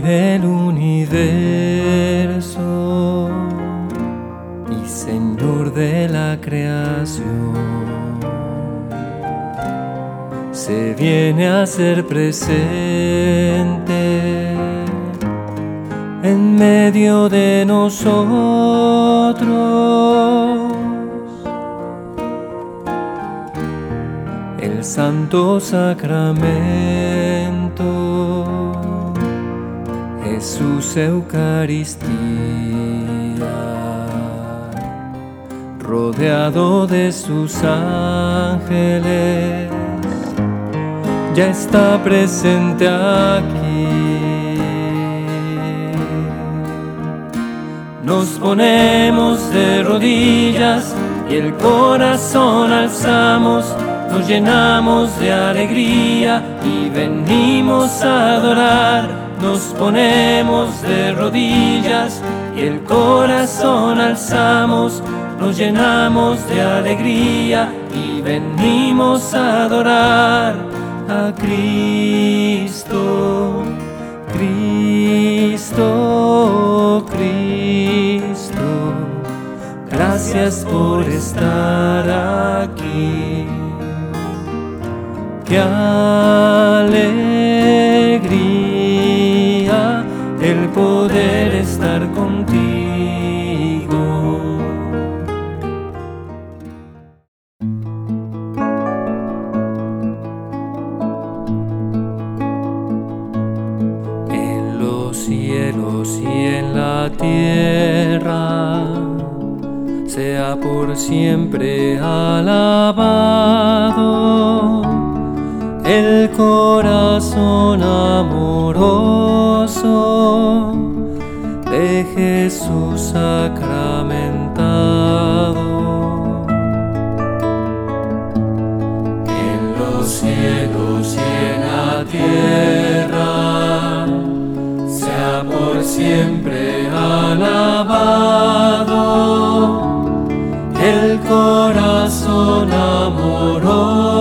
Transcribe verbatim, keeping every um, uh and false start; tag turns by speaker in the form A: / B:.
A: del universo y Señor de la creación, se viene a ser presente en medio de nosotros. El Santo Sacramento, Jesús Eucaristía, rodeado de sus ángeles, ya está presente aquí. Nos ponemos de rodillas y el corazón alzamos, nos llenamos de alegría y venimos a adorar. Nos ponemos de rodillas y el corazón alzamos, nos llenamos de alegría y venimos a adorar a Cristo, Cristo, Cristo. Gracias por estar aquí. Qué alegría el poder estar contigo. En los cielos y en la tierra, sea por siempre alabado el corazón amoroso de Jesús sacramentado. En los cielos y en la tierra, sea por siempre alabado el corazón amoroso